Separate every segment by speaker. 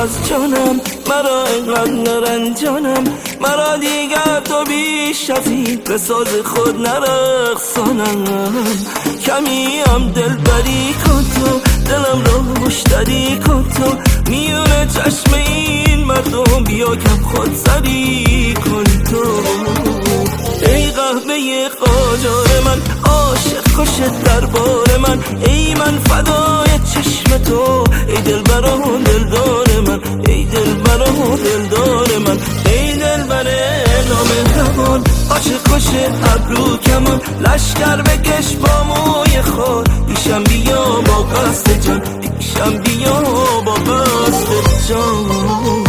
Speaker 1: از جانم، مرا اینقدر نرنجانم، مرا دیگر تو بیش از این به ساز خود نرقصانم. کمی هم دلبری کن تو، دلم رو مشتری کن تو، میونه چشم این مردم بیا کم خود سری کن تو. ای قهوه قاجار من، عاشق خوش دربار من، ای من فدای چشم تو، ای دلبر و دلدار من، ای دلبر و دلدار من، ای دلبر نامهربان، عاشق خوش ابرو کمان، لشکر بکش با موی خود، پیشم بیا با قصد جان، پیشم بیا با قصد جان.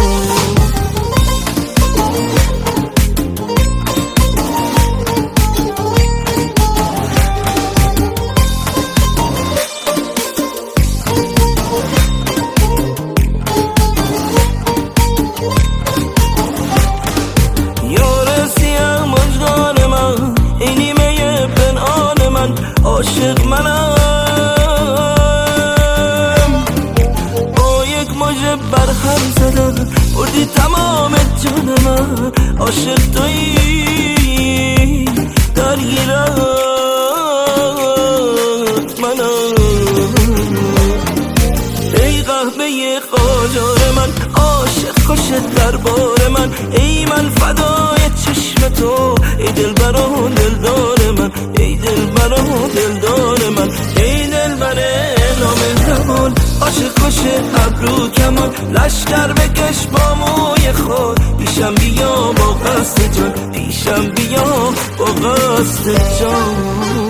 Speaker 1: عاشق منم با یک موج برهم زدم، بردی تمام جان من، عاشق تویی درگیرت منم. ای قهوه قاجار من، عاشق خوش دربار من، ای من فدای چشم تو، ای دلبر و دلدار من، ای دلبر و دلدار من، ای دلبر نامهربان، عاشق خوش ابرو کمان، لشکر بکش با موی خود، پیشم بیا با قصد جان، پیشم بیا با قصد جان.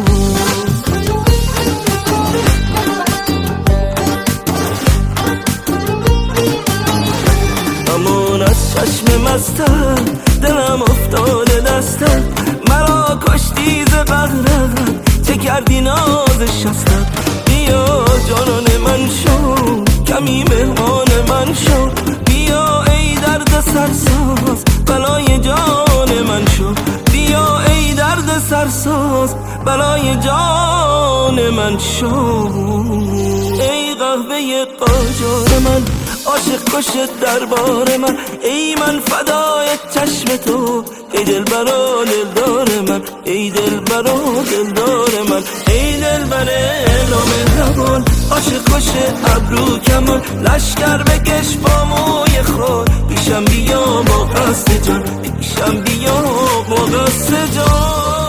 Speaker 1: امان از چشم مستم، دلم افتاده دستم، مرا کشتی ز بغرقت، چه کردی ناز شستم. بیا جانان من شو، کمی مهمان من شو، بیا ای درد سرساز، بلای جان من شو، بیا ای درد سرساز، بلای جان من شو. ای قهوه قاجار من، عاشق خوش دربار من، ای من فدای چشم تو، ای دلبر و دلدار من، ای دلبر و دلدار من، ای دلبر نامهربان، عاشق خوش ابرو کمان، لشکر بکش با موی خود، پیشم بیا با قصد جان، پیشم بیا با قصد جان.